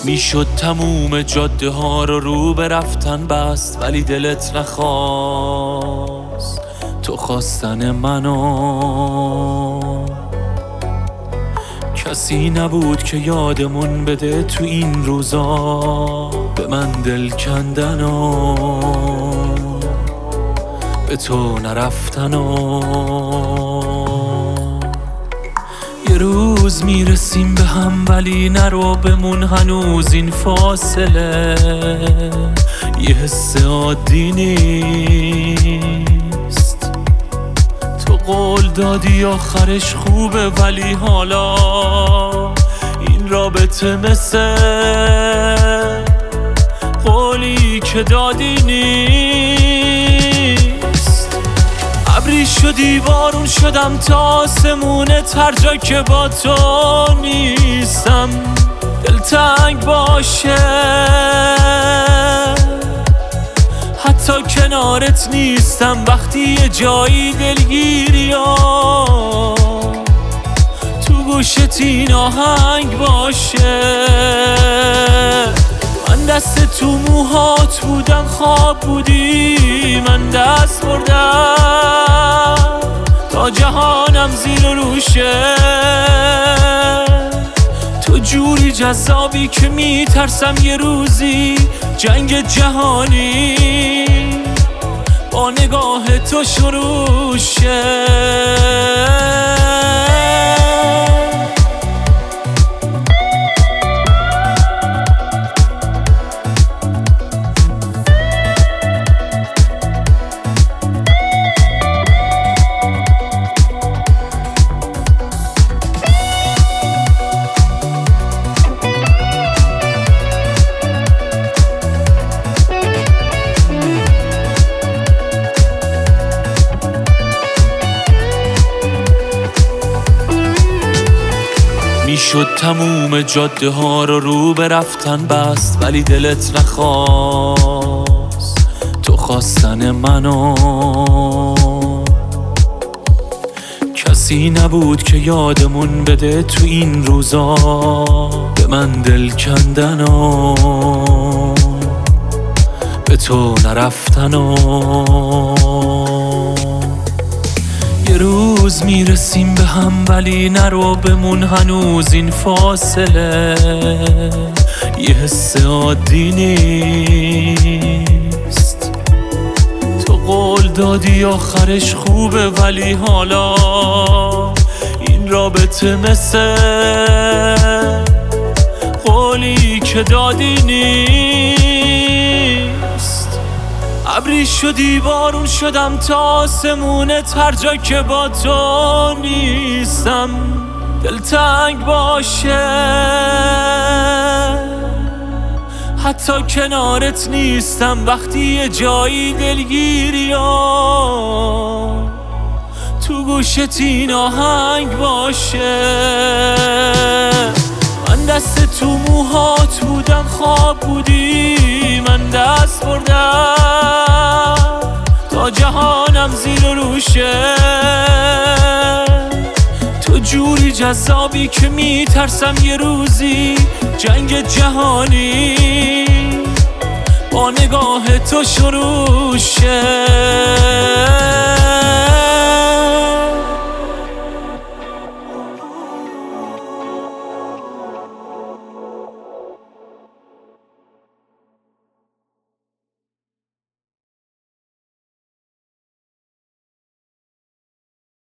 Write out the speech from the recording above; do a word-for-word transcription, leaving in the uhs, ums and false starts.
میشد تموم جاده ها رو رو به رفتن بست، ولی دلت نخواست تو خواستن منو. کسی نبود که یادمون بده تو این روزا به من دل کندنو، به تو نرفتنو. یه روز میرسیم به هم ولی نرو بمون هنوز این فاصله. یه حس عادی نیست، تو قول دادی آخرش خوبه ولی حالا این رابطه مثل قولی که دادی نیست. ابری شدی بارون شدم تا آسمونت هر جا که با تو نیستم دلتنگ باشه، حتی کنارت نیستم وقتی یه جایی دلگیری ها تو گوشت این آهنگ باشه. من دست تو موهات بودم خواب بودی، من دست بردم تا جهانم زیر و روشه. تو جوری جذابی که میترسم یه روزی جنگ جهانی با نگاه تو شروع شه. میشد تموم جاده ها رو رو به رفتن بست، ولی دلت نخواست تو خواستن منو. کسی نبود که یادمون بده تو این روزا به من دل کندنو، به تو نرفتنو. یه روز میرسیم به هم ولی نرو بمون هنوز این فاصله. یه حس عادی نیست، تو قول دادی آخرش خوبه ولی حالا این رابطه مثل قولی که دادی نیست. ابری شدی بارون شدم تا آسمونت هر جا که با تو نیستم دلتنگ باشه، حتی کنارت نیستم وقتی یه جایی دلگیری ها تو گوشت این آهنگ باشه. من دست تو موهات بودم خواب بودی، من دست بردم تا جهانم زیر و روشه. تو جوری جذابی که میترسم یه روزی جنگ جهانی با نگاه تو شروع شه.